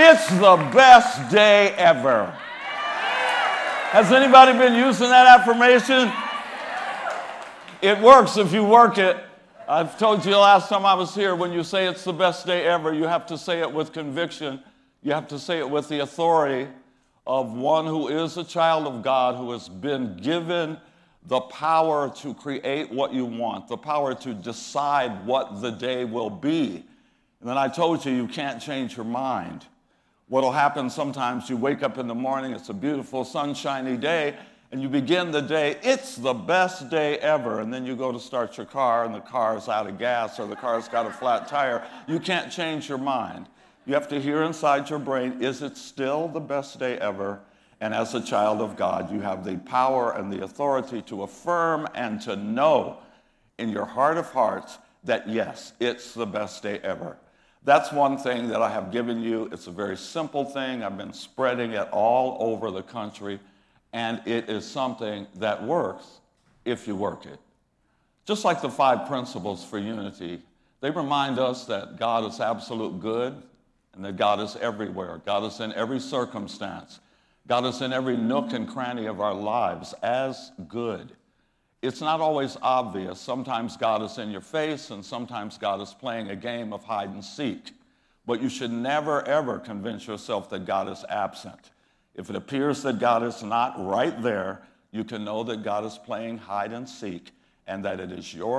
It's the best day ever. Has anybody been using that affirmation? It works if you work it. I've told you last time I was here, when you say it's the best day ever, you have to say it with conviction. You have to say it with the authority of one who is a child of God, who has been given the power to create what you want, the power to decide what the day will be. And then I told you, you can't change your mind. What'll happen sometimes, you wake up in the morning, it's a beautiful sunshiny day, and you begin the day, it's the best day ever, and then you go to start your car and the car's out of gas or the car's got a flat tire. You can't change your mind. You have to hear inside your brain, is it still the best day ever? And as a child of God, you have the power and the authority to affirm and to know in your heart of hearts that yes, it's the best day ever. That's one thing that I have given you. It's a very simple thing. I've been spreading it all over the country, and it is something that works if you work it. Just like the 5 principles for unity, they remind us that God is absolute good and that God is everywhere. God is in every circumstance. God is in every nook and cranny of our lives as good. It's not always obvious. Sometimes God is in your face, and sometimes God is playing a game of hide and seek. But you should never, ever convince yourself that God is absent. If it appears that God is not right there, you can know that God is playing hide and seek, and that it is your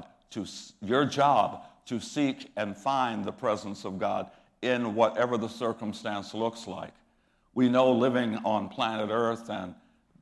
job to seek and find the presence of God in whatever the circumstance looks like. We know living on planet Earth and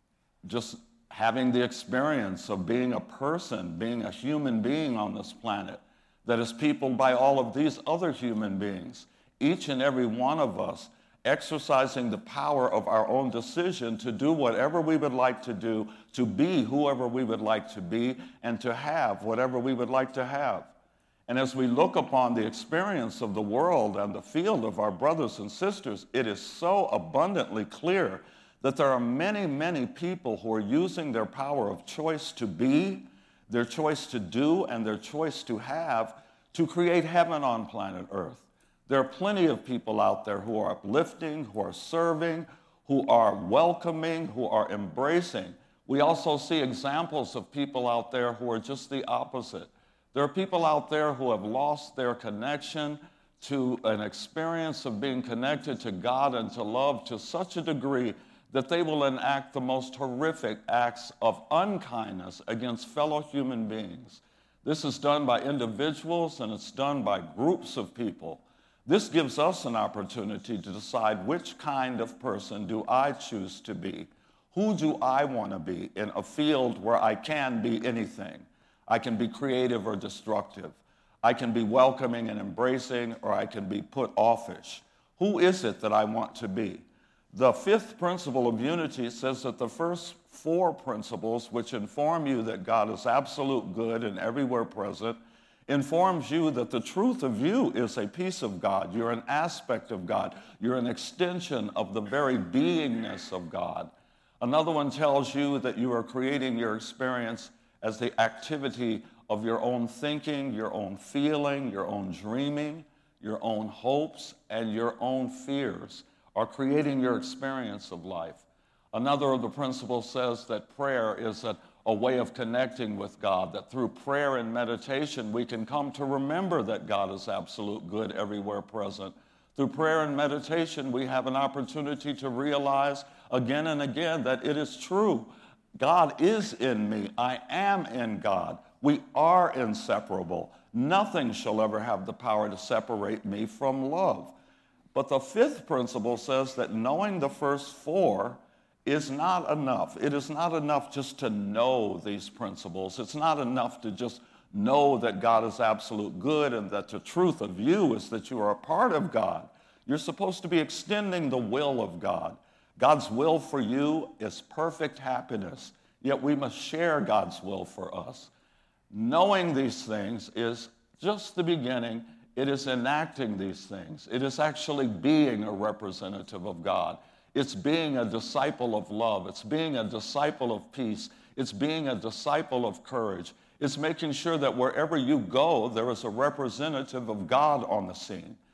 just having the experience of being a person, being a human being on this planet that is peopled by all of these other human beings, each and every one of us exercising the power of our own decision to do whatever we would like to do, to be whoever we would like to be, and to have whatever we would like to have. And as we look upon the experience of the world and the field of our brothers and sisters, it is so abundantly clear that there are many, many people who are using their power of choice to be, their choice to do, and their choice to have to create heaven on planet Earth. There are plenty of people out there who are uplifting, who are serving, who are welcoming, who are embracing. We also see examples of people out there who are just the opposite. There are people out there who have lost their connection to an experience of being connected to God and to love to such a degree that they will enact the most horrific acts of unkindness against fellow human beings. This is done by individuals and it's done by groups of people. This gives us an opportunity to decide which kind of person do I choose to be? Who do I want to be in a field where I can be anything? I can be creative or destructive. I can be welcoming and embracing, or I can be put offish. Who is it that I want to be? The 5th principle of unity says that the first 4 principles, which inform you that God is absolute good and everywhere present, informs you that the truth of you is a piece of God. You're an aspect of God. You're an extension of the very beingness of God. Another one tells you that you are creating your experience as the activity of your own thinking, your own feeling, your own dreaming, your own hopes, and your own fears are creating your experience of life. Another of the principles says that prayer is a way of connecting with God, that through prayer and meditation we can come to remember that God is absolute good everywhere present. Through prayer and meditation we have an opportunity to realize again and again that it is true. God is in me. I am in God. We are inseparable. Nothing shall ever have the power to separate me from love. But the 5th principle says that knowing the first 4 is not enough. It is not enough just to know these principles. It's not enough to just know that God is absolute good and that the truth of you is that you are a part of God. You're supposed to be extending the will of God. God's will for you is perfect happiness, yet we must share God's will for us. Knowing these things is just the beginning. It is enacting these things. It is actually being a representative of God. It's being a disciple of love. It's being a disciple of peace. It's being a disciple of courage. It's making sure that wherever you go, there is a representative of God on the scene.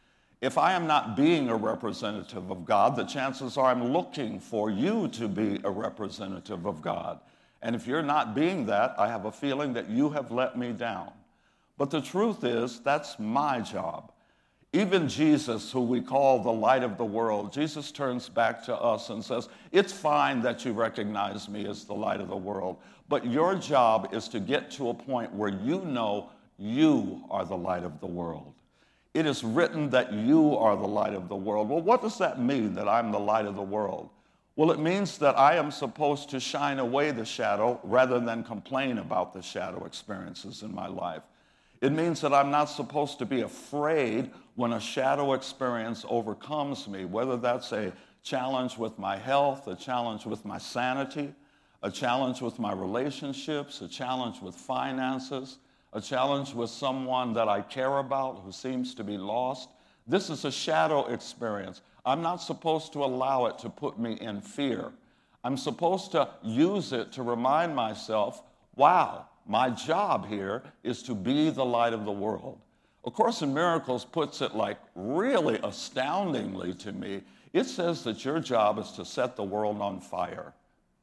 If I am not being a representative of God, the chances are I'm looking for you to be a representative of God. And if you're not being that, I have a feeling that you have let me down. But the truth is, that's my job. Even Jesus, who we call the light of the world, Jesus turns back to us and says, it's fine that you recognize me as the light of the world, but your job is to get to a point where you know you are the light of the world. It is written that you are the light of the world. Well, what does that mean, that I'm the light of the world? Well, it means that I am supposed to shine away the shadow rather than complain about the shadow experiences in my life. It means that I'm not supposed to be afraid when a shadow experience overcomes me, whether that's a challenge with my health, a challenge with my sanity, a challenge with my relationships, a challenge with finances, a challenge with someone that I care about who seems to be lost. This is a shadow experience. I'm not supposed to allow it to put me in fear. I'm supposed to use it to remind myself, wow, my job here is to be the light of the world. A Course in Miracles puts it like really astoundingly to me. It says that your job is to set the world on fire.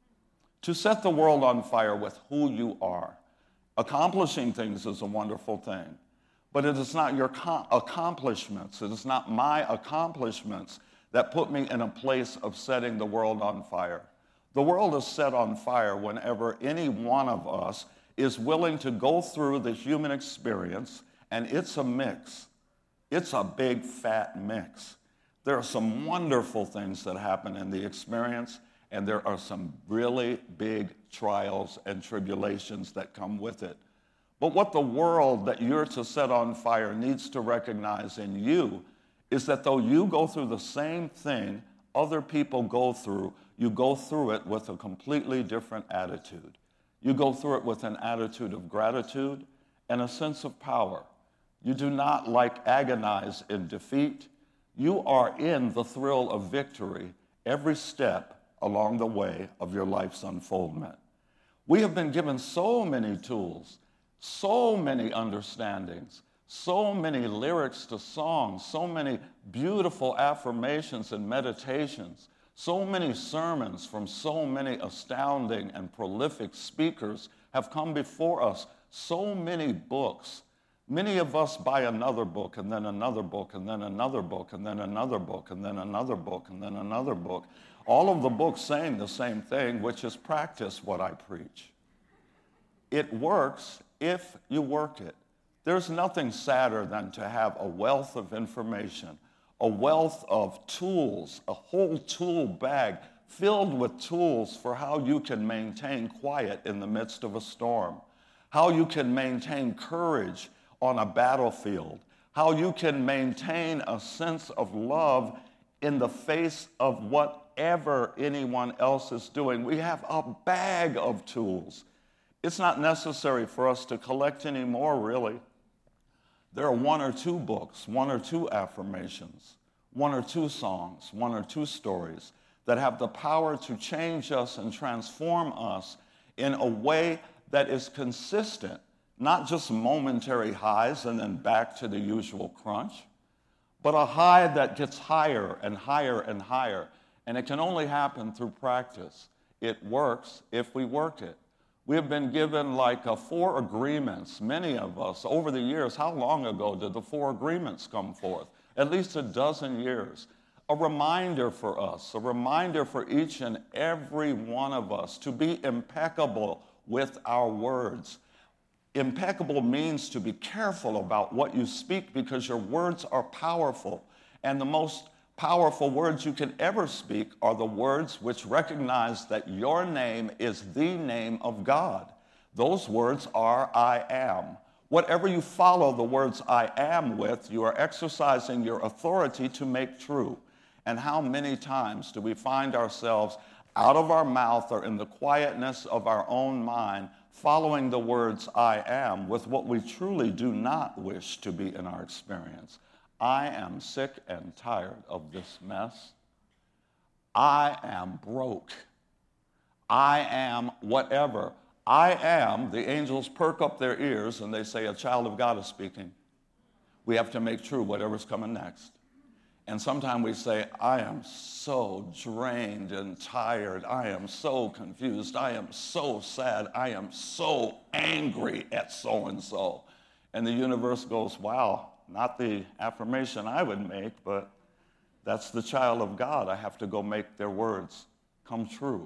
To set the world on fire with who you are. Accomplishing things is a wonderful thing, but it is not your accomplishments. It is not my accomplishments that put me in a place of setting the world on fire. The world is set on fire whenever any one of us is willing to go through the human experience, and it's a mix. It's a big, fat mix. There are some wonderful things that happen in the experience, and there are some really big trials and tribulations that come with it. But what the world that you're to set on fire needs to recognize in you is that though you go through the same thing other people go through, you go through it with a completely different attitude. You go through it with an attitude of gratitude and a sense of power. You do not agonize in defeat. You are in the thrill of victory every step along the way of your life's unfoldment. We have been given so many tools, so many understandings, so many lyrics to songs, so many beautiful affirmations and meditations, so many sermons from so many astounding and prolific speakers have come before us, so many books. Many of us buy another book and then another book and then another book and then another book and then another book and then another book. All of the books saying the same thing, which is practice what I preach. It works if you work it. There's nothing sadder than to have a wealth of information, a wealth of tools, a whole tool bag filled with tools for how you can maintain quiet in the midst of a storm, how you can maintain courage on a battlefield, how you can maintain a sense of love in the face of whatever anyone else is doing. We have a bag of tools. It's not necessary for us to collect any more, really. There are one or two books, one or two affirmations, one or two songs, one or two stories that have the power to change us and transform us in a way that is consistent, not just momentary highs and then back to the usual crunch, but a high that gets higher and higher and higher. And it can only happen through practice. It works if we work it. We have been given 4 agreements, many of us, over the years. How long ago did the 4 agreements come forth? At least a dozen years. A reminder for us, a reminder for each and every one of us to be impeccable with our words. Impeccable means to be careful about what you speak because your words are powerful. And the most powerful words you can ever speak are the words which recognize that your name is the name of God. Those words are I am. Whatever you follow the words I am with, you are exercising your authority to make true. And how many times do we find ourselves out of our mouth or in the quietness of our own mind following the words I am with what we truly do not wish to be in our experience? I am sick and tired of this mess. I am broke. I am whatever. I am, the angels perk up their ears and they say, a child of God is speaking. We have to make true whatever's coming next. And sometimes we say, I am so drained and tired. I am so confused. I am so sad. I am so angry at so-and-so. And the universe goes, wow, not the affirmation I would make, but that's the child of God. I have to go make their words come true.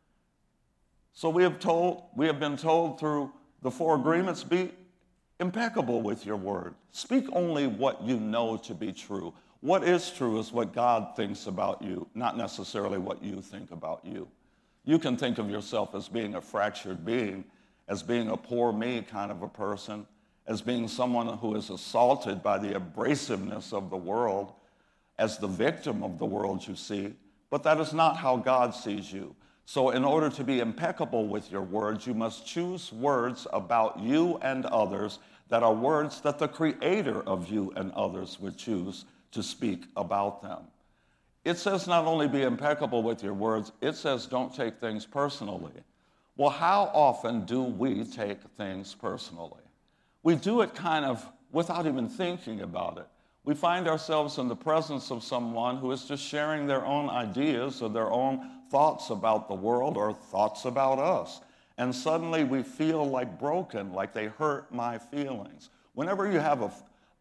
So we have been told through the 4 agreements, be impeccable with your word. Speak only what you know to be true. What is true is what God thinks about you, not necessarily what you think about you. You can think of yourself as being a fractured being, as being a poor me kind of a person, as being someone who is assaulted by the abrasiveness of the world, as the victim of the world you see, but that is not how God sees you. So in order to be impeccable with your words, you must choose words about you and others that are words that the creator of you and others would choose to speak about them. It says not only be impeccable with your words, it says don't take things personally. Well, how often do we take things personally? We do it kind of without even thinking about it. We find ourselves in the presence of someone who is just sharing their own ideas or their own thoughts about the world or thoughts about us. And suddenly we feel like broken, like they hurt my feelings. Whenever you have an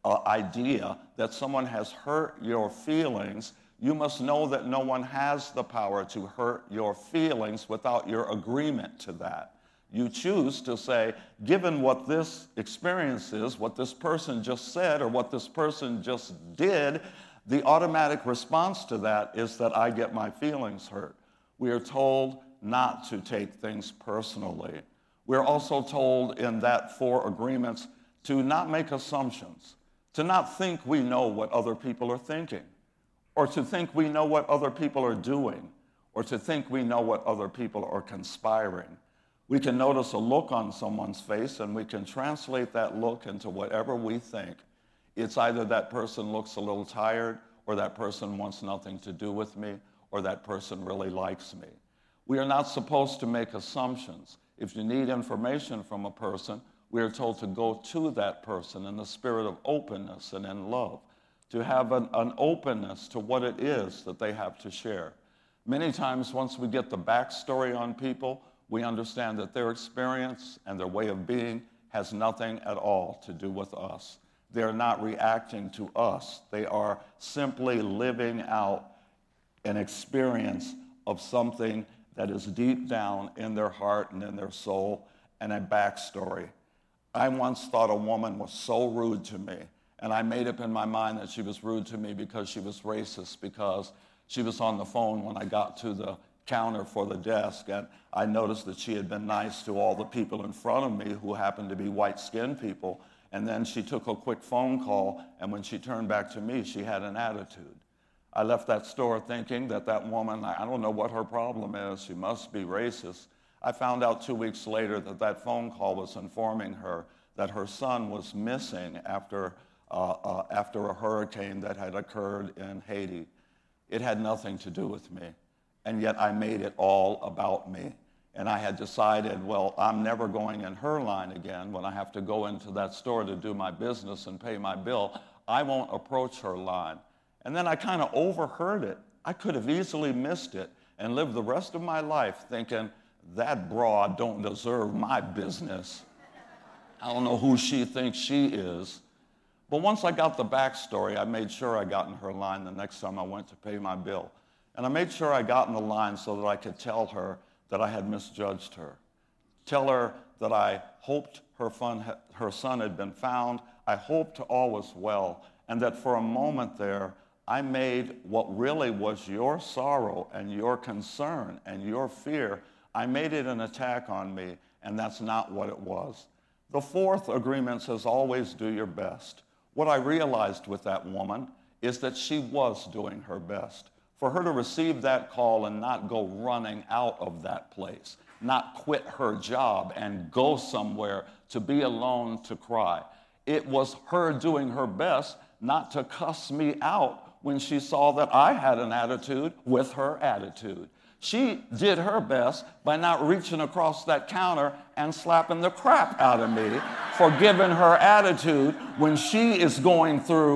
idea that someone has hurt your feelings, you must know that no one has the power to hurt your feelings without your agreement to that. You choose to say, given what this experience is, what this person just said, or what this person just did, the automatic response to that is that I get my feelings hurt. We are told not to take things personally. We're also told in that 4 agreements to not make assumptions, to not think we know what other people are thinking, or to think we know what other people are doing, or to think we know what other people are conspiring. We can notice a look on someone's face, and we can translate that look into whatever we think. It's either that person looks a little tired, or that person wants nothing to do with me, or that person really likes me. We are not supposed to make assumptions. If you need information from a person, we are told to go to that person in the spirit of openness and in love, to have an openness to what it is that they have to share. Many times, once we get the backstory on people, we understand that their experience and their way of being has nothing at all to do with us. They're not reacting to us. They are simply living out an experience of something that is deep down in their heart and in their soul, and a backstory. I once thought a woman was so rude to me, and I made up in my mind that she was rude to me because she was racist, because she was on the phone when I got to the counter for the desk, and I noticed that she had been nice to all the people in front of me who happened to be white-skinned people, and then she took a quick phone call, and when she turned back to me, she had an attitude. I left that store thinking that that woman, I don't know what her problem is, she must be racist. I found out 2 weeks later that that phone call was informing her that her son was missing after a hurricane that had occurred in Haiti. It had nothing to do with me, and yet I made it all about me. And I had decided, well, I'm never going in her line again. When I have to go into that store to do my business and pay my bill, I won't approach her line. And then I kind of overheard it. I could have easily missed it and lived the rest of my life thinking, that broad don't deserve my business. I don't know who she thinks she is. But once I got the backstory, I made sure I got in her line the next time I went to pay my bill. And I made sure I got in the line so that I could tell her that I had misjudged her. Tell her that I hoped her son had been found. I hoped all was well. And that for a moment there, I made what really was your sorrow and your concern and your fear, I made it an attack on me, and that's not what it was. The 4th agreement says always do your best. What I realized with that woman is that she was doing her best. For her to receive that call and not go running out of that place, not quit her job and go somewhere to be alone to cry. It was her doing her best not to cuss me out when she saw that I had an attitude with her attitude. She did her best by not reaching across that counter and slapping the crap out of me for giving her attitude when she is going through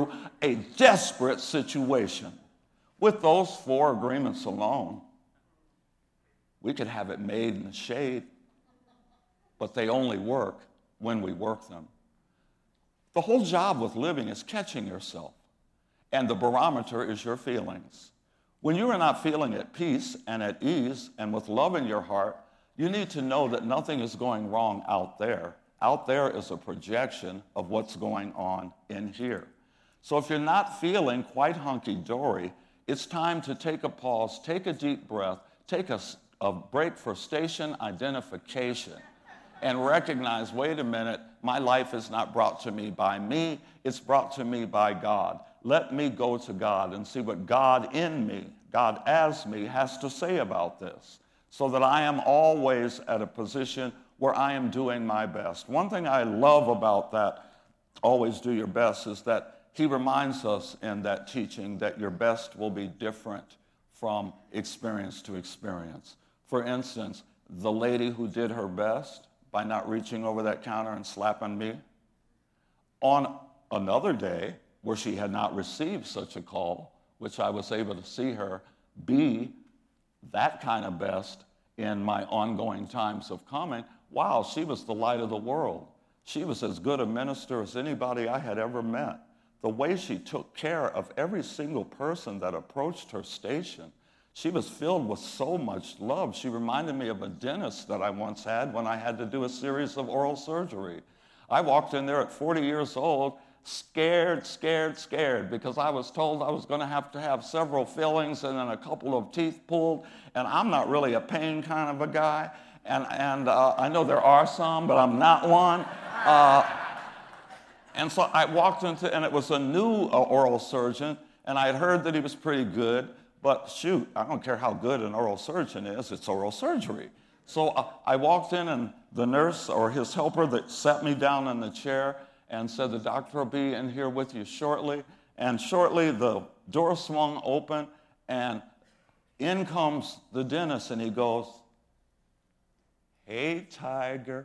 a desperate situation. With those 4 agreements alone, we could have it made in the shade, but they only work when we work them. The whole job with living is catching yourself, and the barometer is your feelings. When you are not feeling at peace and at ease and with love in your heart, you need to know that nothing is going wrong out there. Out there is a projection of what's going on in here. So if you're not feeling quite hunky-dory, it's time to take a pause, take a deep breath, take a break for station identification, and recognize, wait a minute, my life is not brought to me by me, it's brought to me by God. Let me go to God and see what God in me, God as me, has to say about this, so that I am always at a position where I am doing my best. One thing I love about that, always do your best, is that he reminds us in that teaching that your best will be different from experience to experience. For instance, the lady who did her best by not reaching over that counter and slapping me, on another day where she had not received such a call, which I was able to see her be that kind of best in my ongoing times of coming, wow, she was the light of the world. She was as good a minister as anybody I had ever met. The way she took care of every single person that approached her station, she was filled with so much love. She reminded me of a dentist that I once had when I had to do a series of oral surgery. I walked in there at 40 years old, scared, because I was told I was going to have several fillings and then a couple of teeth pulled, and I'm not really a pain kind of a guy, and I know there are some, but I'm not one. And so I walked into, and it was a new oral surgeon, and I had heard that he was pretty good, but shoot, I don't care how good an oral surgeon is, it's oral surgery. So I walked in, and the nurse or his helper that sat me down in the chair and said, the doctor will be in here with you shortly. And shortly, the door swung open, and in comes the dentist, and he goes, "Hey, Tiger.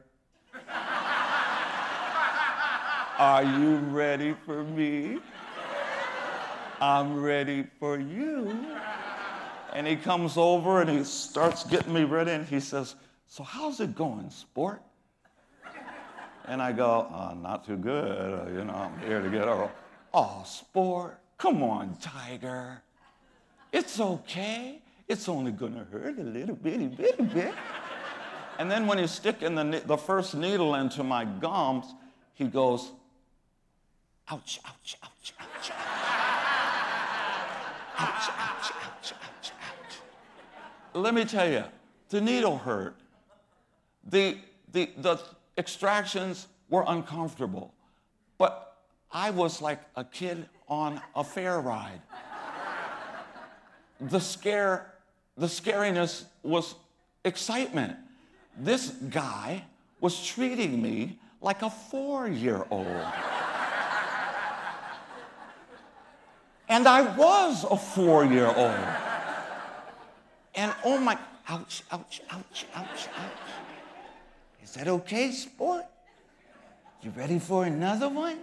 Are you ready for me? I'm ready for you." And he comes over and he starts getting me ready, and he says, "So how's it going, sport?" And I go, "Not too good. I'm here to get oral." "Oh, sport, come on, Tiger. It's okay. It's only gonna hurt a little bitty bit." And then when he's sticking the first needle into my gums, he goes, "Ouch, ouch, ouch, ouch, ouch. Ouch, ouch, ouch, ouch, ouch." Let me tell you, the needle hurt. The extractions were uncomfortable. But I was like a kid on a fair ride. The scariness was excitement. This guy was treating me like a 4-year-old. And I was a 4-year-old. And oh my, ouch, ouch, ouch, ouch, ouch. Is that okay, sport? You ready for another one?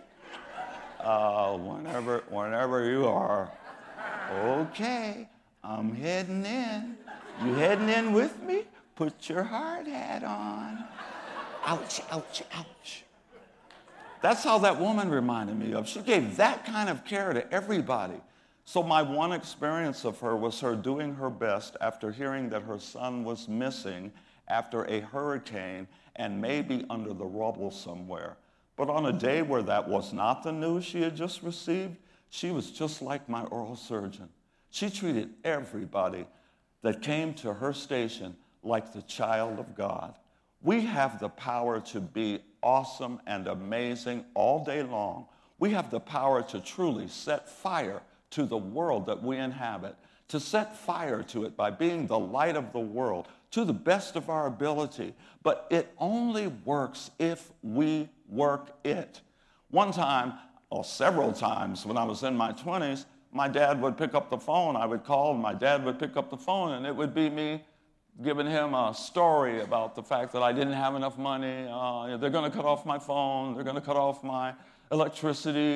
Whenever you are. Okay, I'm heading in. You heading in with me? Put your hard hat on. Ouch, ouch, ouch. That's how that woman reminded me of. She gave that kind of care to everybody. So my one experience of her was her doing her best after hearing that her son was missing after a hurricane and maybe under the rubble somewhere. But on a day where that was not the news she had just received, she was just like my oral surgeon. She treated everybody that came to her station like the child of God. We have the power to be awesome and amazing all day long. We have the power to truly set fire to the world that we inhabit, to set fire to it by being the light of the world to the best of our ability. But it only works if we work it. One time, or several times when I was in my 20s, my dad would pick up the phone. I would call, and my dad would pick up the phone, and it would be me giving him a story about the fact that I didn't have enough money. They're going to cut off my phone. They're going to cut off my electricity.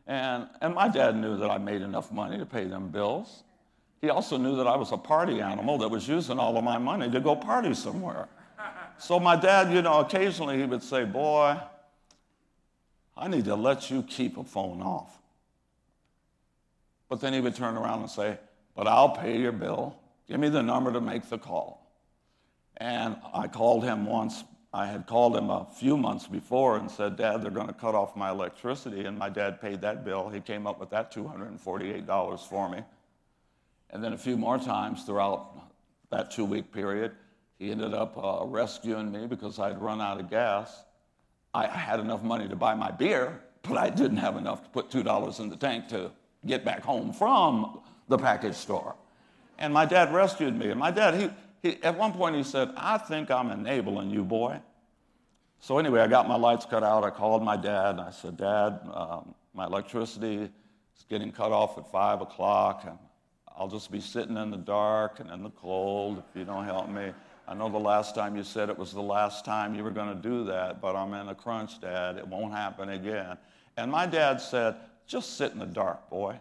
And my dad knew that I made enough money to pay them bills. He also knew that I was a party animal that was using all of my money to go party somewhere. So my dad, occasionally he would say, boy, I need to let you keep a phone off. But then he would turn around and say, but I'll pay your bill. Give me the number to make the call. And I called him once. I had called him a few months before and said, Dad, they're going to cut off my electricity. And my dad paid that bill. He came up with that $248 for me. And then a few more times throughout that 2-week period, he ended up rescuing me because I'd run out of gas. I had enough money to buy my beer, but I didn't have enough to put $2 in the tank to get back home from the package store. And my dad rescued me. And my dad, he at one point he said, I think I'm enabling you, boy. So anyway, I got my lights cut out. I called my dad, and I said, Dad, my electricity is getting cut off at 5 o'clock, and I'll just be sitting in the dark and in the cold if you don't help me. I know the last time you said it was the last time you were going to do that, but I'm in a crunch, Dad. It won't happen again. And my dad said, just sit in the dark, boy.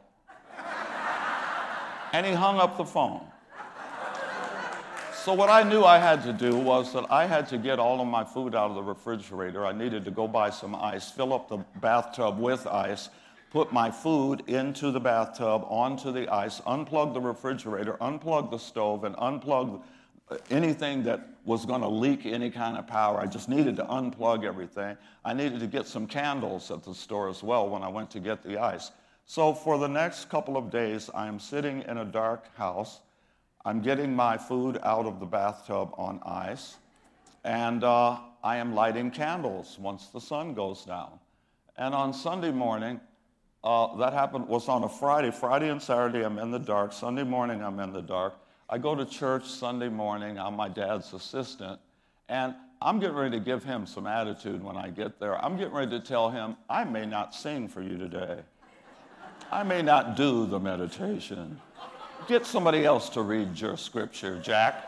And he hung up the phone. So what I knew I had to do was that I had to get all of my food out of the refrigerator. I needed to go buy some ice, fill up the bathtub with ice, put my food into the bathtub, onto the ice, unplug the refrigerator, unplug the stove, and unplug anything that was going to leak any kind of power. I just needed to unplug everything. I needed to get some candles at the store as well when I went to get the ice. So for the next couple of days, I am sitting in a dark house. I'm getting my food out of the bathtub on ice, and I am lighting candles once the sun goes down. And on Sunday morning, was on a Friday. Friday and Saturday, I'm in the dark. Sunday morning, I'm in the dark. I go to church Sunday morning. I'm my dad's assistant, and I'm getting ready to give him some attitude when I get there. I'm getting ready to tell him, I may not sing for you today. I may not do the meditation. Get somebody else to read your scripture, Jack.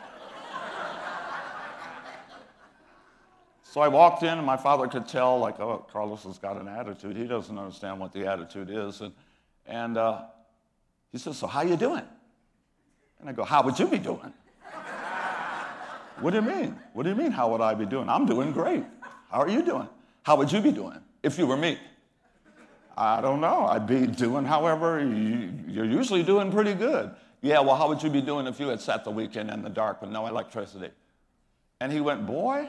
So I walked in, and my father could tell, like, oh, Carlos has got an attitude. He doesn't understand what the attitude is. And he says, so how you doing? And I go, how would you be doing? What do you mean? What do you mean, how would I be doing? I'm doing great. How are you doing? How would you be doing if you were me? I don't know. I'd be doing however. You're usually doing pretty good. Yeah, well, how would you be doing if you had sat the weekend in the dark with no electricity? And he went, boy,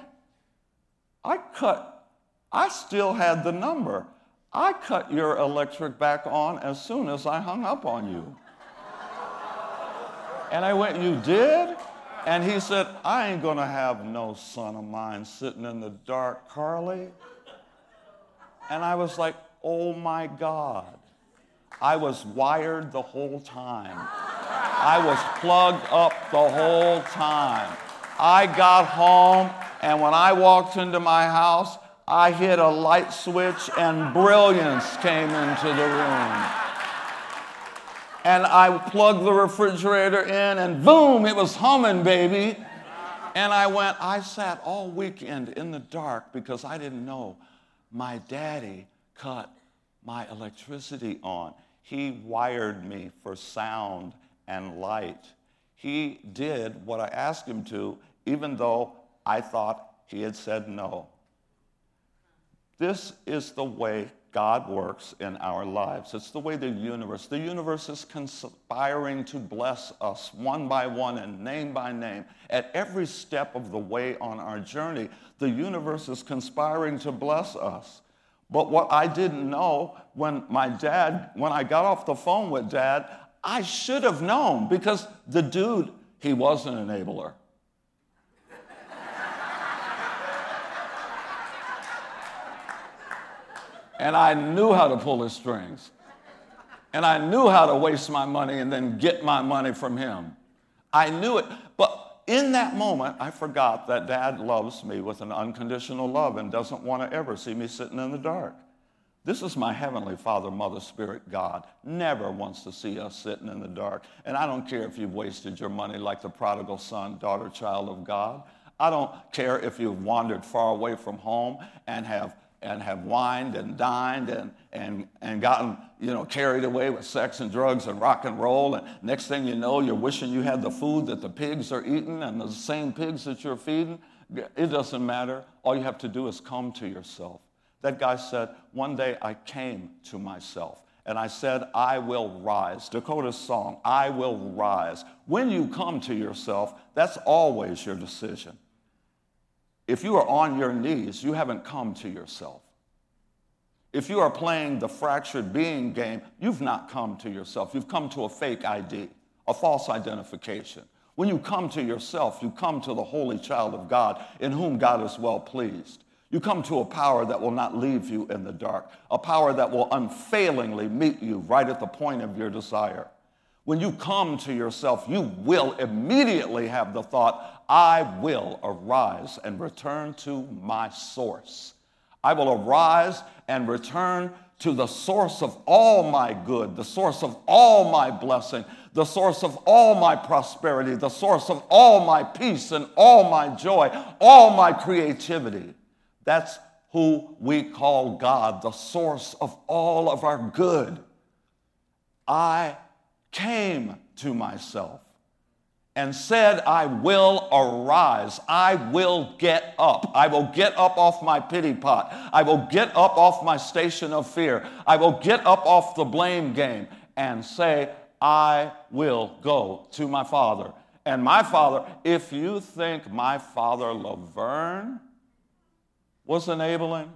I still had the number. I cut your electric back on as soon as I hung up on you. And I went, you did? And he said, I ain't gonna have no son of mine sitting in the dark, Carly. And I was like, oh my God. I was wired the whole time. I was plugged up the whole time. I got home, and when I walked into my house, I hit a light switch and brilliance came into the room. And I plugged the refrigerator in, and boom, it was humming, baby. And I sat all weekend in the dark because I didn't know my daddy cut my electricity on. He wired me for sound and light. He did what I asked him to, even though I thought he had said no. This is the way God works in our lives. It's the way the universe is conspiring to bless us one by one and name by name. At every step of the way on our journey, the universe is conspiring to bless us. But what I didn't know when I got off the phone with Dad, I should have known, because the dude, he was an enabler. And I knew how to pull his strings. And I knew how to waste my money and then get my money from him. I knew it. But in that moment, I forgot that Dad loves me with an unconditional love and doesn't want to ever see me sitting in the dark. This is my Heavenly Father, Mother, Spirit, God. Never wants to see us sitting in the dark. And I don't care if you've wasted your money like the prodigal son, daughter, child of God. I don't care if you've wandered far away from home and have and have wined and dined and gotten, carried away with sex and drugs and rock and roll. And next thing you know, you're wishing you had the food that the pigs are eating and the same pigs that you're feeding. It doesn't matter. All you have to do is come to yourself. That guy said, one day I came to myself and I said, I will rise. Dakota's song, I will rise. When you come to yourself, that's always your decision. If you are on your knees, you haven't come to yourself. If you are playing the fractured being game, you've not come to yourself. You've come to a fake ID, a false identification. When you come to yourself, you come to the holy child of God in whom God is well pleased. You come to a power that will not leave you in the dark, a power that will unfailingly meet you right at the point of your desire. When you come to yourself, you will immediately have the thought, I will arise and return to my source. I will arise and return to the source of all my good, the source of all my blessing, the source of all my prosperity, the source of all my peace and all my joy, all my creativity. That's who we call God, the source of all of our good. I came to myself and said, I will arise. I will get up. I will get up off my pity pot. I will get up off my station of fear. I will get up off the blame game and say, I will go to my Father. And my Father, if you think my father Laverne was enabling,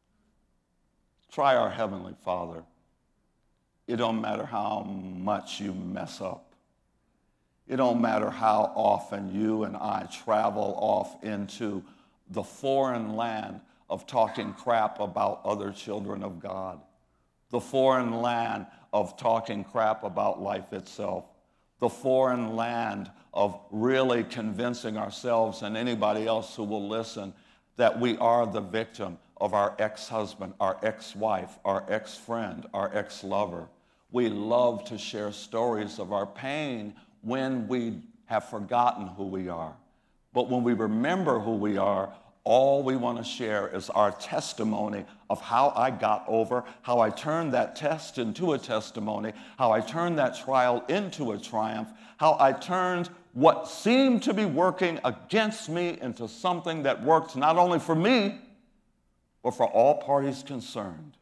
try our Heavenly Father. It don't matter how much you mess up. It don't matter how often you and I travel off into the foreign land of talking crap about other children of God, the foreign land of talking crap about life itself, the foreign land of really convincing ourselves and anybody else who will listen that we are the victim of our ex-husband, our ex-wife, our ex-friend, our ex-lover. We love to share stories of our pain when we have forgotten who we are. But when we remember who we are, all we want to share is our testimony of how I got over, how I turned that test into a testimony, how I turned that trial into a triumph, how I turned what seemed to be working against me into something that worked not only for me, but for all parties concerned.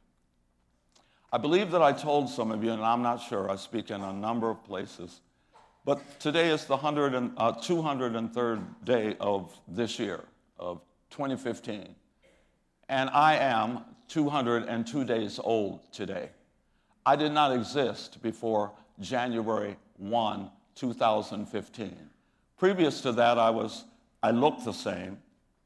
I believe that I told some of you, and I'm not sure, I speak in a number of places, but today is the 203rd day of this year, of 2015. And I am 202 days old today. I did not exist before January 1, 2015. Previous to that, I looked the same.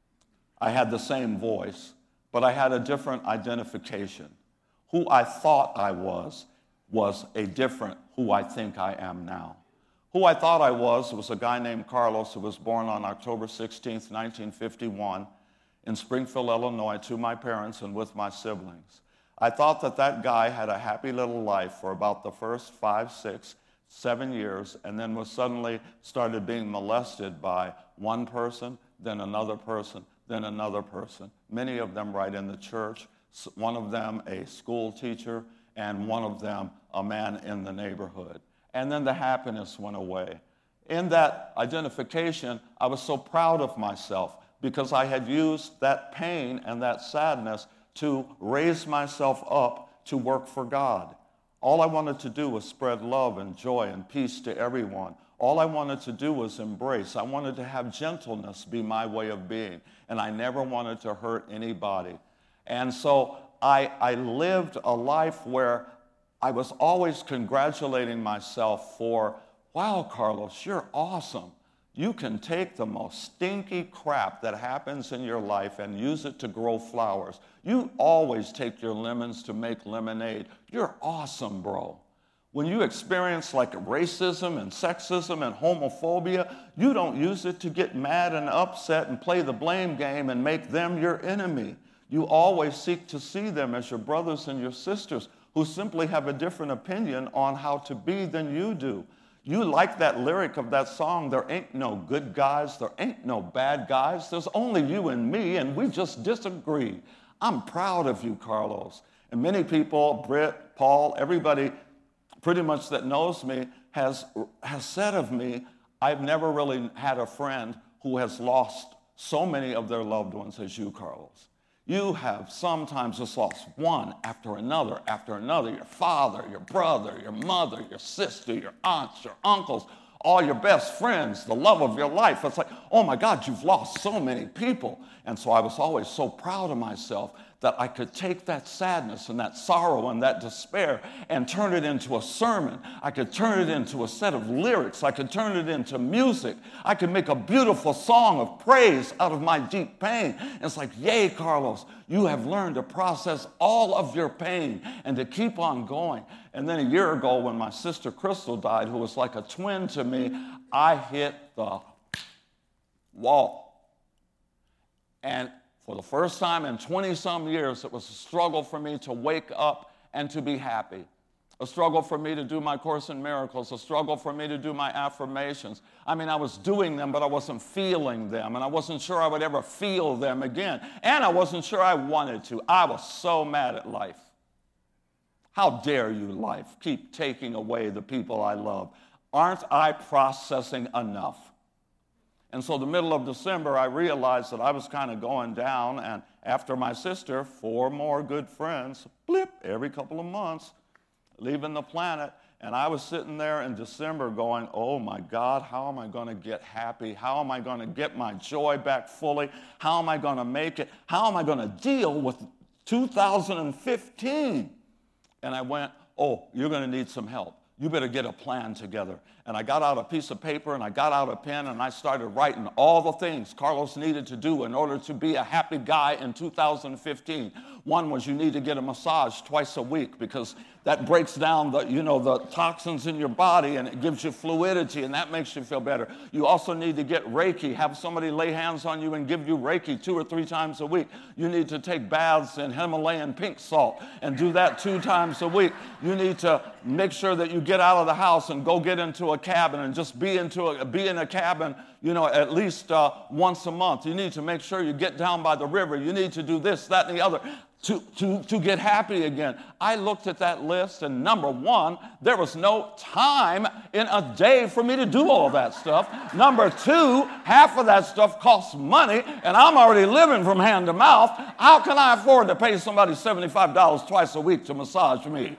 I had the same voice, but I had a different identification. Who I thought I was a different who I think I am now. Who I thought I was a guy named Carlos who was born on October 16th, 1951 in Springfield, Illinois, to my parents and with my siblings. I thought that guy had a happy little life for about the first 5, 6, 7 years, and then was suddenly started being molested by one person, then another person, then another person, many of them right in the church, one of them a school teacher, and one of them a man in the neighborhood. And then the happiness went away. In that identification, I was so proud of myself because I had used that pain and that sadness to raise myself up to work for God. All I wanted to do was spread love and joy and peace to everyone. All I wanted to do was embrace. I wanted to have gentleness be my way of being, and I never wanted to hurt anybody. And so I lived a life where I was always congratulating myself for, wow, Carlos, you're awesome. You can take the most stinky crap that happens in your life and use it to grow flowers. You always take your lemons to make lemonade. You're awesome, bro. When you experience like racism and sexism and homophobia, you don't use it to get mad and upset and play the blame game and make them your enemy. You always seek to see them as your brothers and your sisters who simply have a different opinion on how to be than you do. You like that lyric of that song, there ain't no good guys, there ain't no bad guys, there's only you and me, and we just disagree. I'm proud of you, Carlos. And many people, Britt, Paul, everybody pretty much that knows me has said of me, I've never really had a friend who has lost so many of their loved ones as you, Carlos. You have sometimes just lost one after another, your father, your brother, your mother, your sister, your aunts, your uncles, all your best friends, the love of your life. It's like, oh my God, you've lost so many people. And so I was always so proud of myself that I could take that sadness and that sorrow and that despair and turn it into a sermon. I could turn it into a set of lyrics. I could turn it into music. I could make a beautiful song of praise out of my deep pain. And it's like, yay, Carlos, you have learned to process all of your pain and to keep on going. And then a year ago when my sister Crystal died, who was like a twin to me, I hit the wall. And for the first time in 20-some years, it was a struggle for me to wake up and to be happy. A struggle for me to do my Course in Miracles, a struggle for me to do my affirmations. I mean, I was doing them, but I wasn't feeling them, and I wasn't sure I would ever feel them again, and I wasn't sure I wanted to. I was so mad at life. How dare you, life, keep taking away the people I love? Aren't I processing enough? And so the middle of December, I realized that I was kind of going down, and after my sister, 4 more good friends, blip, every couple of months, leaving the planet, and I was sitting there in December going, oh my God, how am I going to get happy? How am I going to get my joy back fully? How am I going to make it? How am I going to deal with 2015? And I went, oh, you're going to need some help. You better get a plan together. And I got out a piece of paper and I got out a pen and I started writing all the things Carlos needed to do in order to be a happy guy in 2015. One was you need to get a massage twice a week because that breaks down the toxins in your body and it gives you fluidity and that makes you feel better. You also need to get Reiki, have somebody lay hands on you and give you Reiki 2 or 3 times a week. You need to take baths in Himalayan pink salt and do that 2 times a week. You need to make sure that you get out of the house and go get into a cabin and just be in a cabin, at least once a month. You need to make sure you get down by the river. You need to do this, that, and the other to get happy again. I looked at that list, and number 1, there was no time in a day for me to do all that stuff. Number 2, half of that stuff costs money, and I'm already living from hand to mouth. How can I afford to pay somebody $75 twice a week to massage me?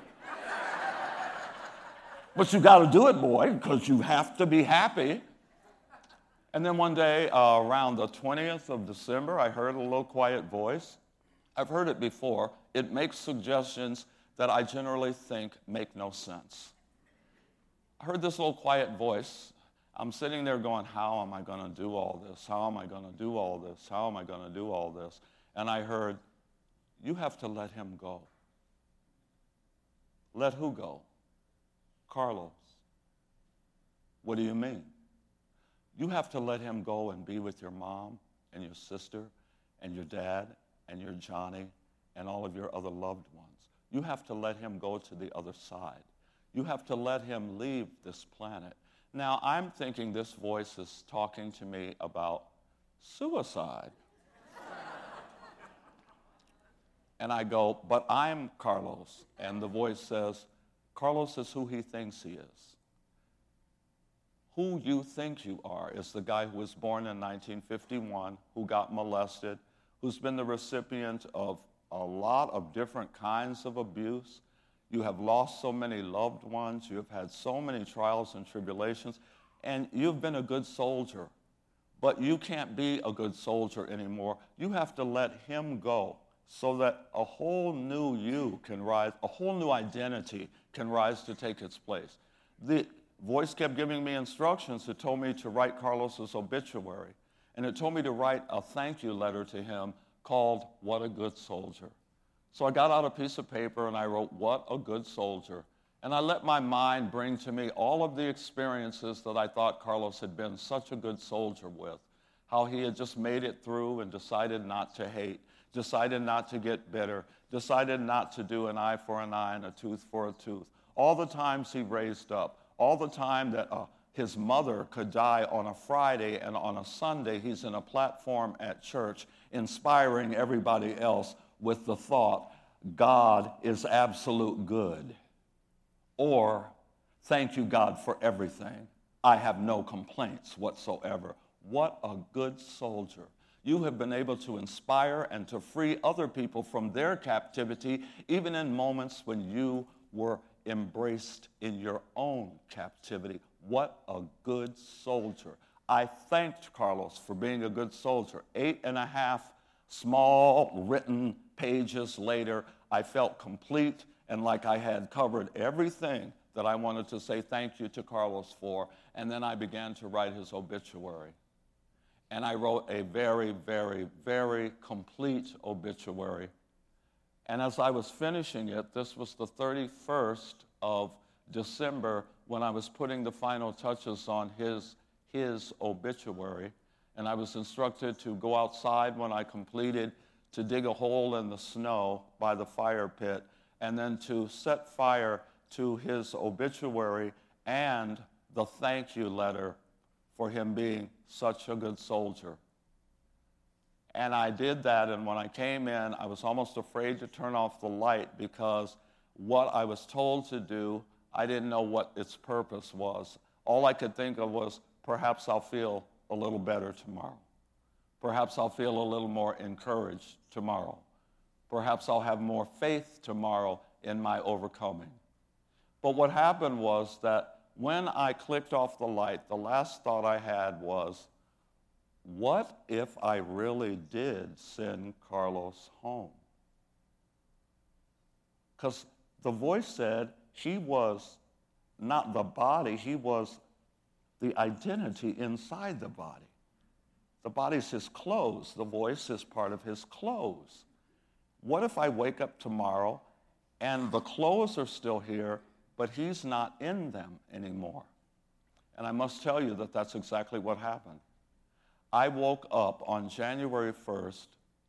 But you got to do it, boy, because you have to be happy. And then one day, around the 20th of December, I heard a little quiet voice. I've heard it before. It makes suggestions that I generally think make no sense. I heard this little quiet voice. I'm sitting there going, how am I going to do all this? How am I going to do all this? How am I going to do all this? And I heard, you have to let him go. Let who go? Carlos. What do you mean? You have to let him go and be with your mom and your sister and your dad and your Johnny and all of your other loved ones. You have to let him go to the other side. You have to let him leave this planet. Now, I'm thinking this voice is talking to me about suicide. And I go, but I'm Carlos. And the voice says, Carlos is who he thinks he is. Who you think you are is the guy who was born in 1951, who got molested, who's been the recipient of a lot of different kinds of abuse. You have lost so many loved ones. You have had so many trials and tribulations. And you've been a good soldier. But you can't be a good soldier anymore. You have to let him go so that a whole new you can rise, a whole new identity can rise to take its place. The voice kept giving me instructions. It told me to write Carlos's obituary. And it told me to write a thank you letter to him called What a Good Soldier. So I got out a piece of paper and I wrote, What a Good Soldier. And I let my mind bring to me all of the experiences that I thought Carlos had been such a good soldier with. How he had just made it through and decided not to hate, decided not to get bitter, decided not to do an eye for an eye and a tooth for a tooth. All the times he raised up, all the time that his mother could die on a Friday and on a Sunday he's in a platform at church inspiring everybody else. with the thought, God is absolute good, or thank you, God, for everything. I have no complaints whatsoever. What a good soldier. You have been able to inspire and to free other people from their captivity, even in moments when you were embraced in your own captivity. What a good soldier. I thanked Carlos for being a good soldier. 8.5 small written pages later, I felt complete and like I had covered everything that I wanted to say thank you to Carlos for. And then I began to write his obituary. And I wrote a very, very, very complete obituary. And as I was finishing it, this was the 31st of December when I was putting the final touches on his obituary. And I was instructed to go outside when I completed, to dig a hole in the snow by the fire pit, and then to set fire to his obituary and the thank you letter for him being such a good soldier. And I did that, and when I came in, I was almost afraid to turn off the light because what I was told to do, I didn't know what its purpose was. All I could think of was, perhaps I'll feel a little better tomorrow. Perhaps I'll feel a little more encouraged tomorrow. Perhaps I'll have more faith tomorrow in my overcoming. But what happened was that when I clicked off the light, the last thought I had was, what if I really did send Carlos home? Because the voice said he was not the body, he was the identity inside the body. The body's his clothes. The voice is part of his clothes. What if I wake up tomorrow and the clothes are still here, but he's not in them anymore? And I must tell you that that's exactly what happened. I woke up on January 1st.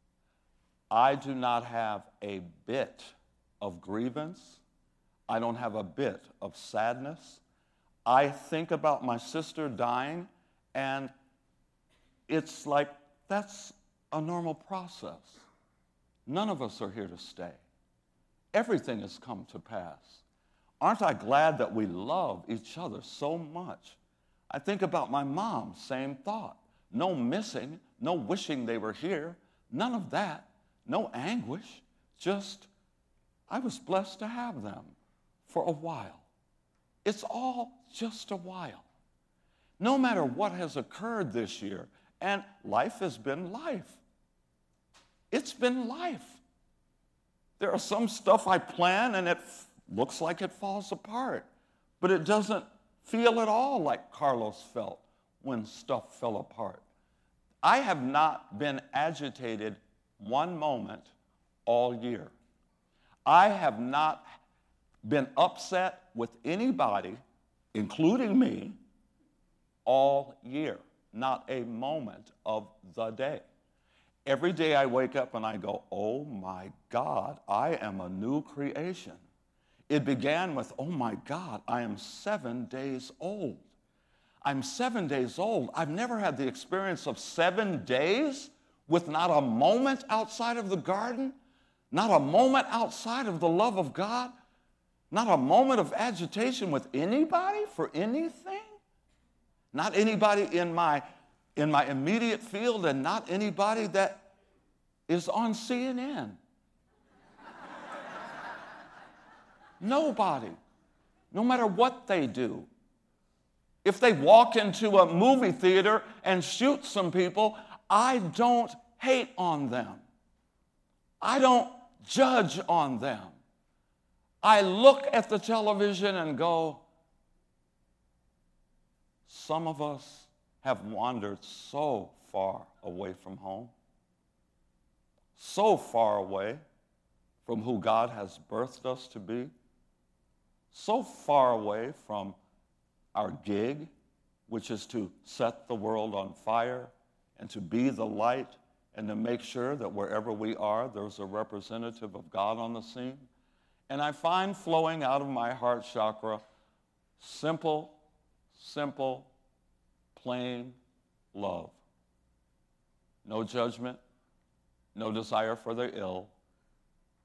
I do not have a bit of grievance. I don't have a bit of sadness. I think about my sister dying, and it's like that's a normal process. None of us are here to stay. Everything has come to pass. Aren't I glad that we love each other so much? I think about my mom, same thought. No missing, no wishing they were here, none of that, no anguish, just I was blessed to have them for a while. It's all just a while. No matter what has occurred this year, and life has been life. It's been life. There are some stuff I plan and it looks like it falls apart, but it doesn't feel at all like Carlos felt when stuff fell apart. I have not been agitated one moment all year. I have not been upset with anybody, including me, all year. Not a moment of the day. Every day I wake up and I go, oh my God, I am a new creation. It began with, oh my God, I am 7 days old. I'm 7 days old. I've never had the experience of 7 days with not a moment outside of the garden, not a moment outside of the love of God, not a moment of agitation with anybody for anything, not anybody in my immediate field, and not anybody that is on CNN. Nobody, no matter what they do. If they walk into a movie theater and shoot some people, I don't hate on them. I don't judge on them. I look at the television and go, some of us have wandered so far away from home, so far away from who God has birthed us to be, so far away from our gig, which is to set the world on fire and to be the light and to make sure that wherever we are, there's a representative of God on the scene. And I find flowing out of my heart chakra simple, plain love. No judgment, no desire for their ill,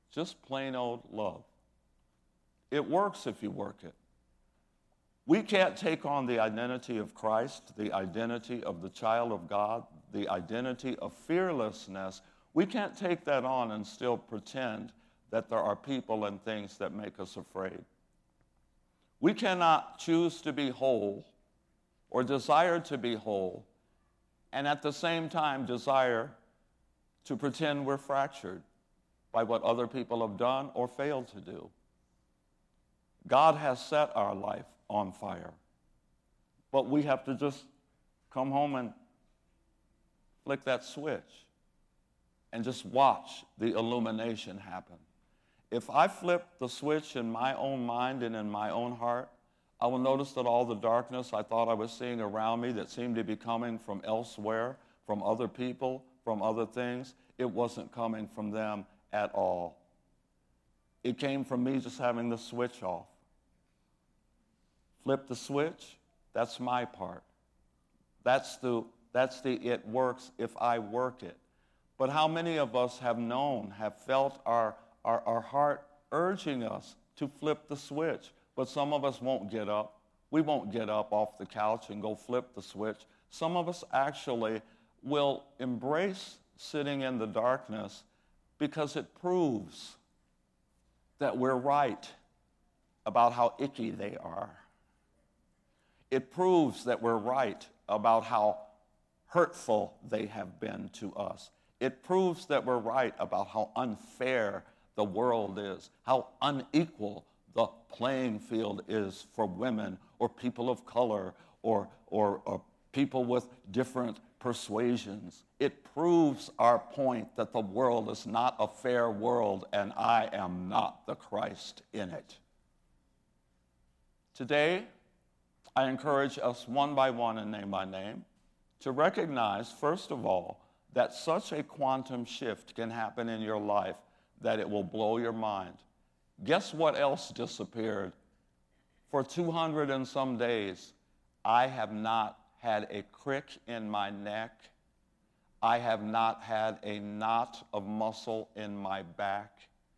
Just plain old love. It works if you work it. We can't take on the identity of Christ, the identity of the child of God, the identity of fearlessness. We can't take that on and still pretend that there are people and things that make us afraid. We cannot choose to be whole or desire to be whole and at the same time desire to pretend we're fractured by what other people have done or failed to do. God has set our life on fire, but we have to just come home and flick that switch and just watch the illumination happen. If I flip the switch in my own mind and in my own heart, I will notice that all the darkness I thought I was seeing around me that seemed to be coming from elsewhere, from other people, from other things, it wasn't coming from them at all. It came from me just having the switch off. Flip the switch, that's my part. That's the it works if I work it. But how many of us have known, have felt our heart urging us to flip the switch? But some of us won't get up. We won't get up off the couch and go flip the switch. Some of us actually will embrace sitting in the darkness because it proves that we're right about how icky they are. It proves that we're right about how hurtful they have been to us. It proves that we're right about how unfair the world is, how unequal the playing field is for women or people of color or people with different persuasions. It proves our point that the world is not a fair world and I am not the Christ in it. Today, I encourage us one by one and name by name to recognize, first of all, that such a quantum shift can happen in your life that it will blow your mind. Guess what else disappeared? For 200 and some days, I have not had a crick in my neck. I have not had a knot of muscle in my back.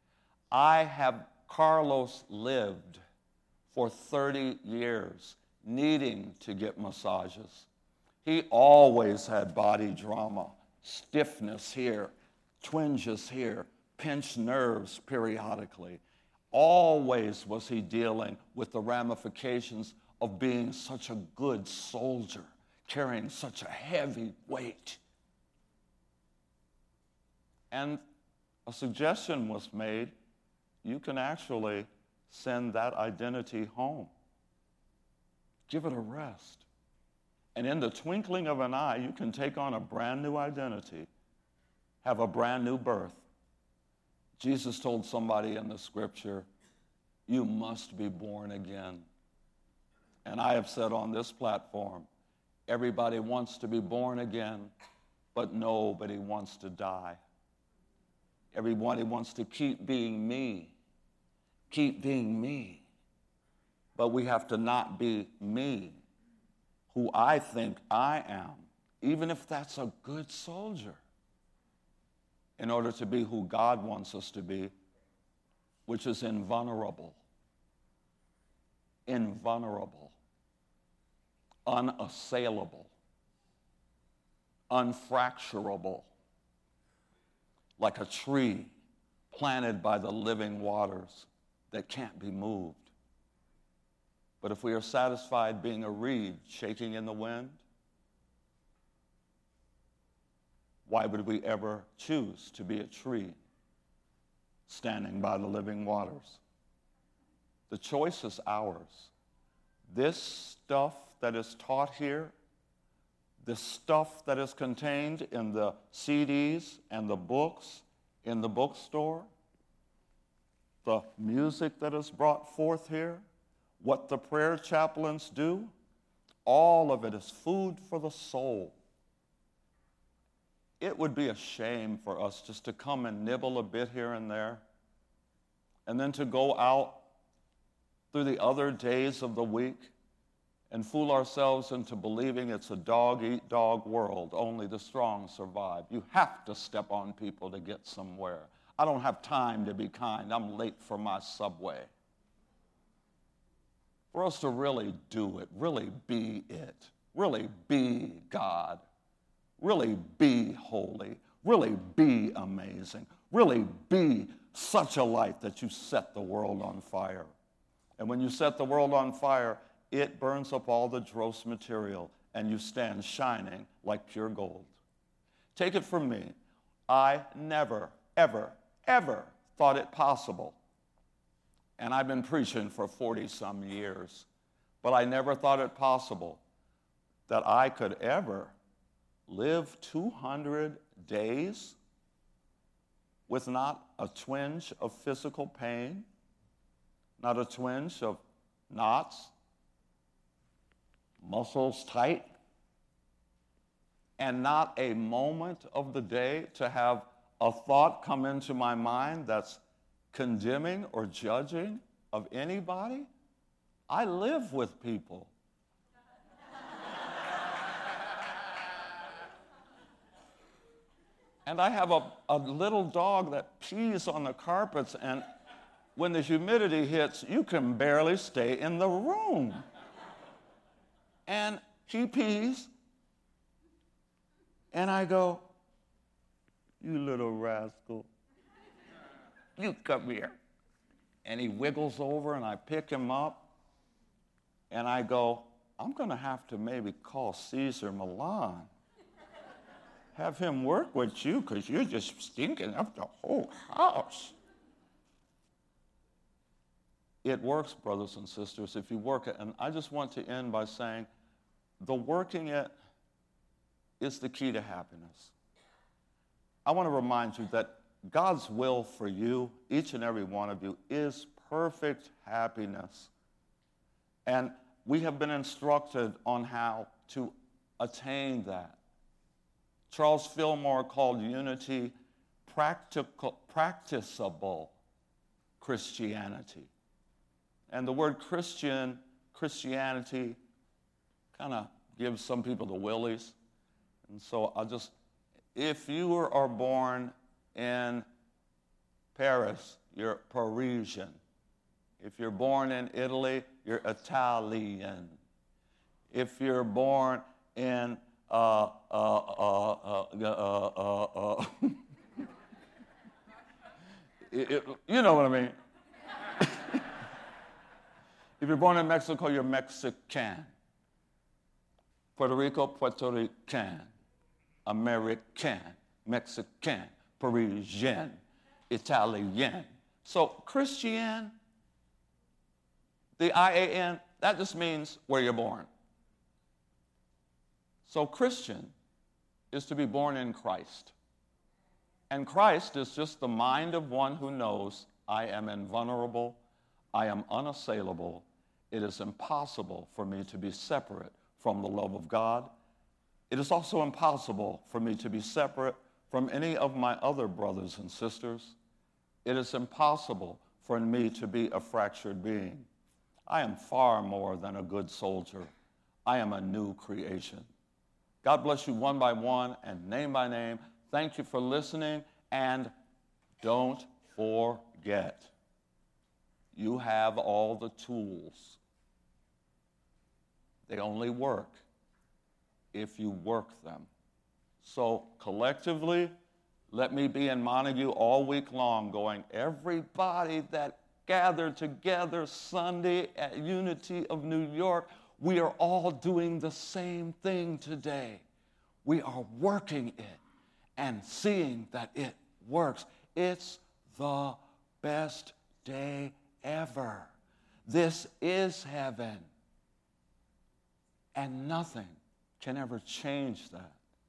Carlos lived for 30 years needing to get massages. He always had body drama, stiffness here, twinges here, pinched nerves periodically. Always was he dealing with the ramifications of being such a good soldier, carrying such a heavy weight. And a suggestion was made, you can actually send that identity home. Give it a rest. And in the twinkling of an eye, you can take on a brand new identity, have a brand new birth. Jesus told somebody in the scripture, you must be born again. And I have said on this platform, everybody wants to be born again, but nobody wants to die. Everybody wants to keep being me. Keep being me. But we have to not be me, who I think I am, even if that's a good soldier, in order to be who God wants us to be, which is invulnerable, unassailable, unfracturable, like a tree planted by the living waters that can't be moved. But if we are satisfied being a reed shaking in the wind, why would we ever choose to be a tree standing by the living waters? The choice is ours. This stuff that is taught here, the stuff that is contained in the CDs and the books in the bookstore, the music that is brought forth here, what the prayer chaplains do, all of it is food for the soul. It would be a shame for us just to come and nibble a bit here and there, and then to go out through the other days of the week and fool ourselves into believing it's a dog-eat-dog world. Only the strong survive. You have to step on people to get somewhere. I don't have time to be kind. I'm late for my subway. For us to really do it, really be it, really be God, really be holy, really be amazing, really be such a light that you set the world on fire. And when you set the world on fire, it burns up all the dross material, and you stand shining like pure gold. Take it from me, I never, ever, ever thought it possible. And I've been preaching for 40-some years, but I never thought it possible that I could ever live 200 days with not a twinge of physical pain, not a twinge of knots, muscles tight, and not a moment of the day to have a thought come into my mind that's condemning or judging of anybody. I live with people. And I have a little dog that pees on the carpets, and when the humidity hits, you can barely stay in the room. And he pees, and I go, "You little rascal, you come here." And he wiggles over, and I pick him up, and I go, "I'm going to have to maybe call Cesar Millan. Have him work with you, because you're just stinking up the whole house." It works, brothers and sisters, if you work it. And I just want to end by saying the working it is the key to happiness. I want to remind you that God's will for you, each and every one of you, is perfect happiness. And we have been instructed on how to attain that. Charles Fillmore called unity practicable Christianity. And the word Christianity kind of gives some people the willies. And so if you are born in Paris, you're Parisian. If you're born in Italy, you're Italian. If you're born in you know what I mean. If you're born in Mexico, you're Mexican. Puerto Rico, Puerto Rican. American, Mexican, Parisian, Italian. So Christian, the IAN, that just means where you're born. So Christian is to be born in Christ. And Christ is just the mind of one who knows, I am invulnerable, I am unassailable. It is impossible for me to be separate from the love of God. It is also impossible for me to be separate from any of my other brothers and sisters. It is impossible for me to be a fractured being. I am far more than a good soldier. I am a new creation. God bless you one by one and name by name. Thank you for listening, and don't forget, you have all the tools. They only work if you work them. So collectively, let me be in Montague all week long going, everybody that gathered together Sunday at Unity of New York, we are all doing the same thing today. We are working it and seeing that it works. It's the best day ever. This is heaven. And nothing can ever change that.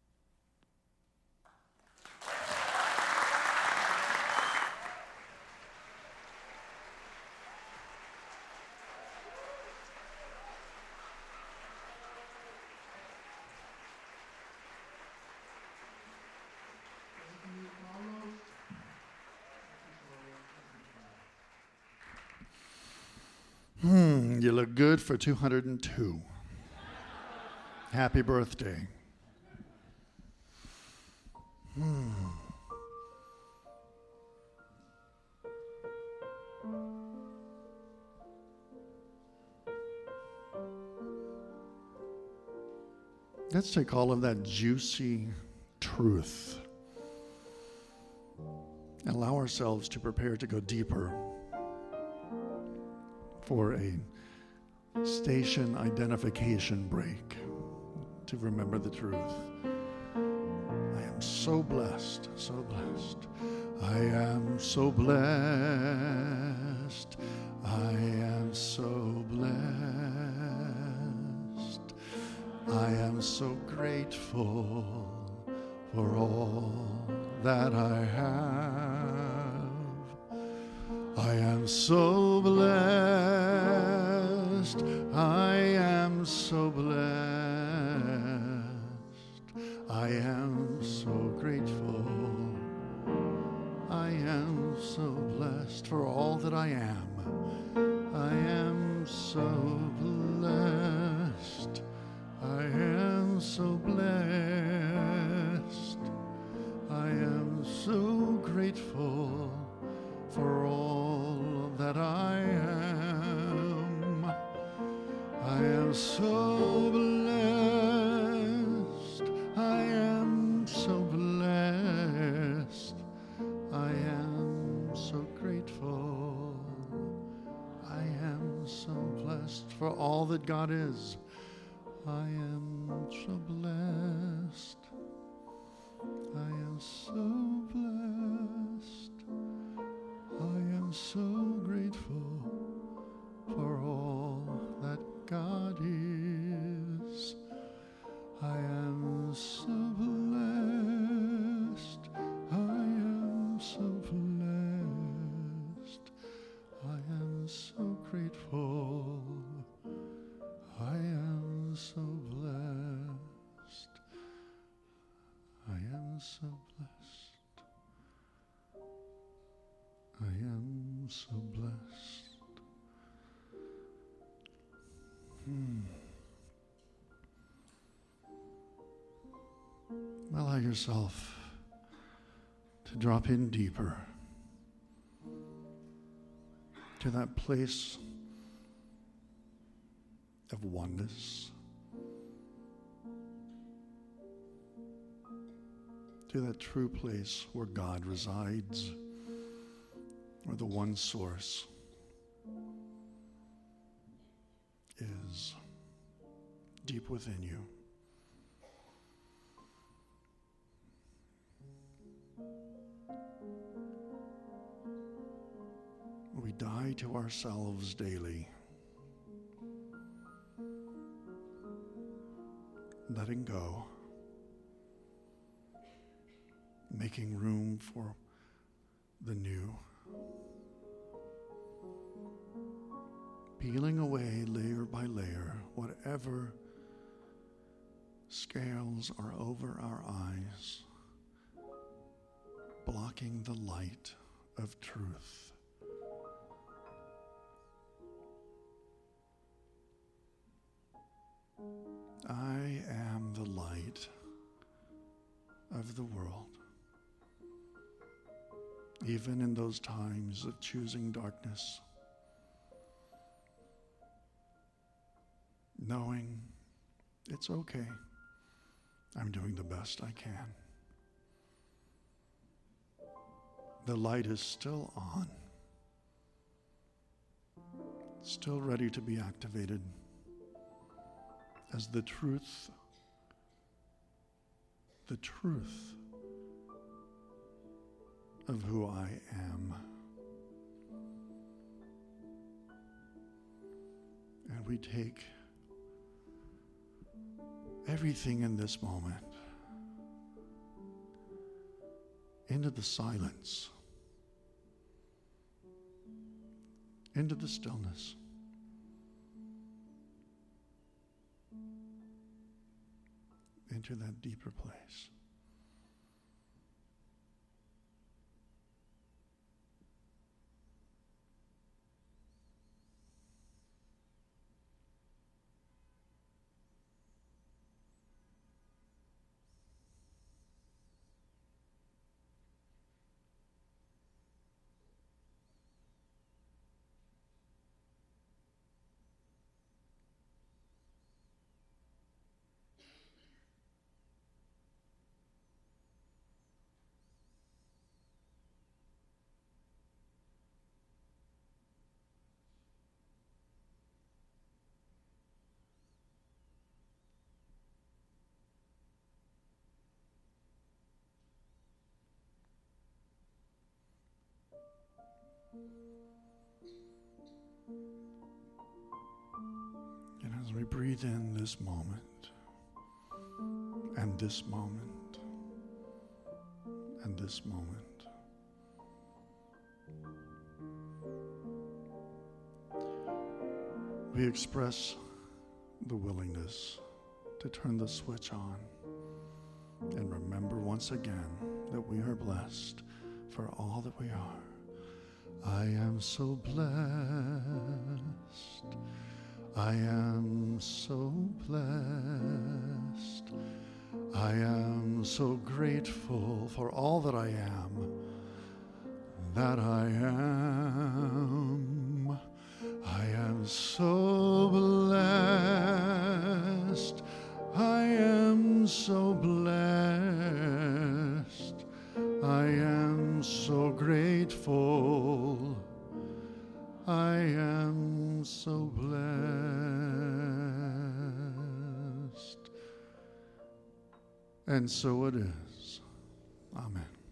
You look good for 202. Happy birthday. Let's take all of that juicy truth and allow ourselves to prepare to go deeper for a station identification break to remember the truth. I am so blessed, so blessed. I am so blessed. I am so blessed. I am so grateful for all that I have. I am so blessed. I am so blessed. I am so grateful. I am so blessed for all that I am. I am so blessed. I am so blessed. I am so grateful for all that I am. I am so blessed. I am so blessed. I am so grateful. I am so blessed for all that God is. I am so blessed. I am so blessed. I am so grateful for all that God is. I am so blessed. I am so blessed. I am so grateful. I am so blessed. I am so blessed. I am so blessed. Allow yourself to drop in deeper to that place of oneness, to that true place where God resides, where the one source is deep within you. We die to ourselves daily, letting go, making room for the new, peeling away layer by layer whatever scales are over our eyes, blocking the light of truth. I am the light of the world. Even in those times of choosing darkness, knowing it's okay, I'm doing the best I can. The light is still on, still ready to be activated as the truth of who I am. And we take everything in this moment into the silence, into the stillness, into that deeper place. As we breathe in this moment, and this moment, and this moment, we express the willingness to turn the switch on and remember once again that we are blessed for all that we are. I am so blessed. I am so blessed. I am so grateful for all that I am, that I am. I am so blessed. I am so blessed. I am so grateful. I am so blessed. And so it is. Amen.